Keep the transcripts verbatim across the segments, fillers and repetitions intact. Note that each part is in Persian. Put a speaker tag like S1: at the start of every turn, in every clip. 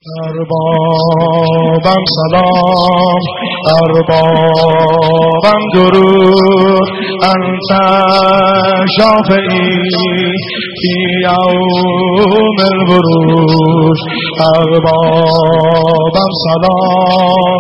S1: اربابم سلام، اربابم درود، انت شافعی فی یوم البروج. اربابم سلام،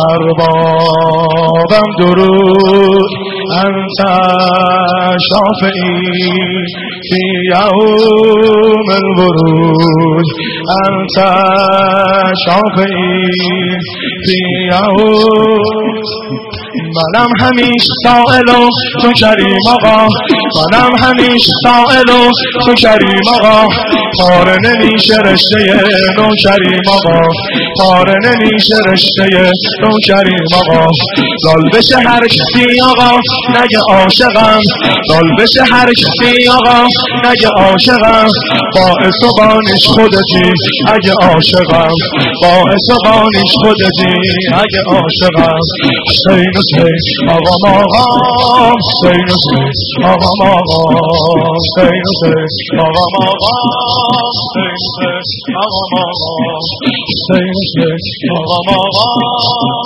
S1: اربابم درود، انت شافعی فی یوم البروج. انت شافعی فی یوم. منم همیش سائل و تو کریم آقا، منم همیش سائل و تو کریم آقا. پاره نمیشه رشته نو کریم آقا، پاره نمیشه رشته نو کریم آقا. لال بشه هر کسی آقا نگه عاشقم، لال بشه هر کسی آقا نگه عاشقم. باعث و بانیش خودتی اگه عاشقم، باعث و بانیش خودتی اگه عاشقم. حسین حسین آقام آقام، حسین حسین آقام آقام، حسین حسین آقام آقام، حسین حسین آقام آقام، حسین حسین آقام آقام.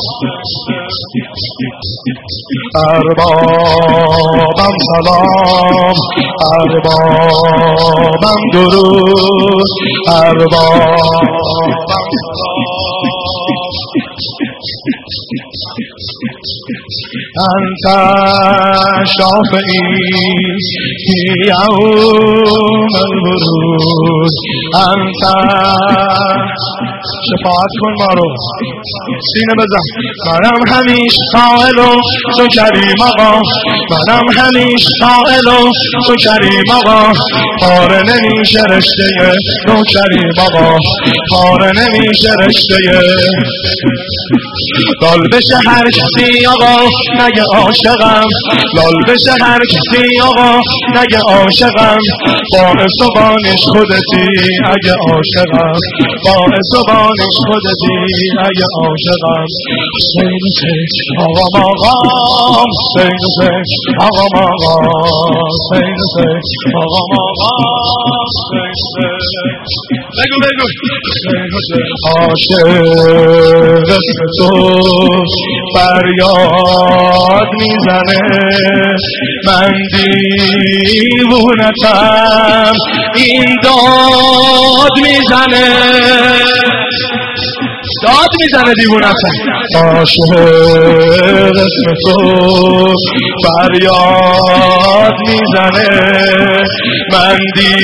S1: اربابم سلام، اربابم درود، اربابم سلام. انت شافعی فی یوم البروج. انت شفاعت کن ما رو، سینه بزن. منم همیش سائل و تو کریم آقا، منم همیش سائل و تو کریم آقا. پاره نمیشه رشته نو کریم آقا، پاره نمیشه رشته. لال بشه هر کسی آقا نگه عاشقم، لال بشه هر کسی آقا نگه عاشقم. باعث و بانش خودتی اگه عاشقم، باعث و بانش خودتی اگه عاشقم. حسین حسین آقام آقام، حسین حسین آقام آقام، حسین حسین آقام آقام، حسین حسین. بگو بگو. حسین حسین عاشق اسم تو فریاد میزنه، من دیوونتم این داد میزنه، داد میزنه دیوونتم. عاشق اسم تو فریاد میزنه، من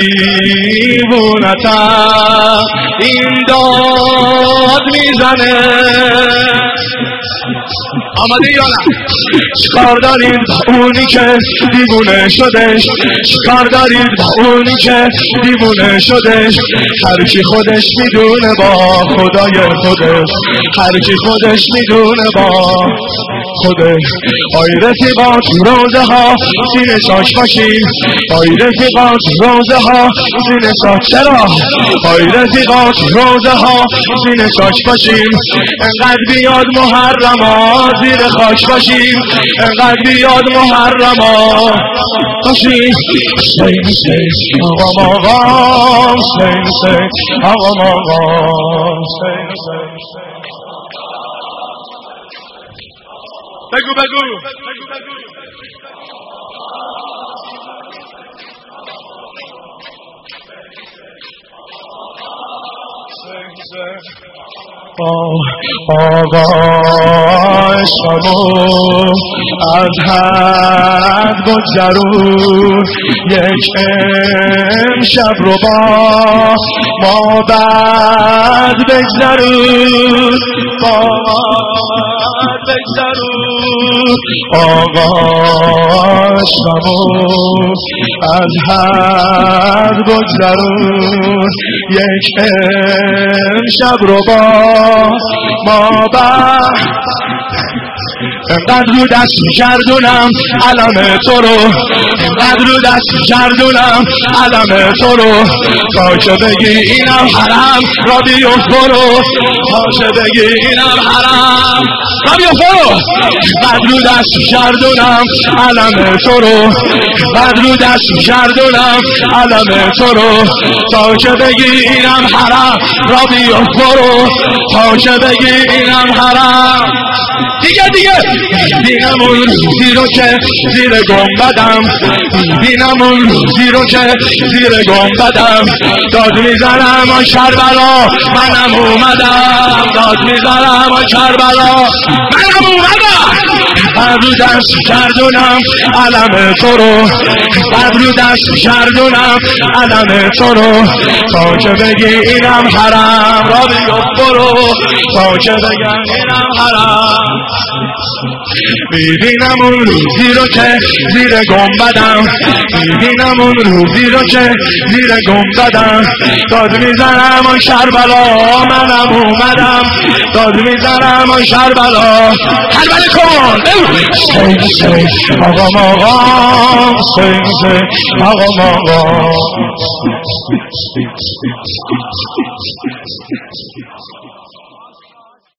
S1: دیوونتم این داد میزنه. آماده یا نه؟ چیکار دارید با اونی که دیوونه شدش؟ چیکار دارید با اونی که دیوونه شدش؟ هر کی خودش میدونه با خدای خودش، هر کی خودش میدونه با خودش. آی رفیقا تو روزه ها سینه چاک باشیم، آی رفیقا تو روزه ها سینه چاک. چرا؟ آی رفیقا تو روزه ها سینه چاک باشیم، انقدر بیاد محرما زیر خاک باشیم، انقدر بیاد محرما باشیم. حسین حسین آقام آقام، حسین حسین آقام آقام، حسین حسین. بگو بگو. آقا عشقمو از حد بگذرون، یک امشب رو با ما بعد بگذرون، با ما بگذرون. آقا عشقمو از حد بگذرون، یک امشب رو با ما بعد انقدر رو دست گردونم علم تو رو، انقدر رو دست گردونم علم تو رو، تا که بگی اینم حرم را بیفت برو، تا که بگی اینم حرم را بیفت برو. انقدر رو دست گردونم علم تو رو، انقدر رو دست گردونم علم تو رو، تا که بگی اینم حرم را بیفت برو، تا که بگی اینم حرم. دیگه دیگه میبینم اون روزی رو که زیر گنبدم، میبینم اون روزی رو که زیر گنبدم، داد میزنم آن کربلا منم اومدم، داد میزنم آن کربلا منم اومدم. بر رو دست گردونم علم تو رو، بر رو دست گردونم علم تو رو، تا که بگی اینم حرم را بیفت برو، تا که بگم اینم حرم. میبینم اون روزی رو که زیر گنبدم، میبینم اون روزی رو که زیر گنبدم، داد میزنم آن کربلا منم اومدم، داد میزنم آن کربلا. کربلا کن سین سین آقام آقام، سین سین آقام آقام.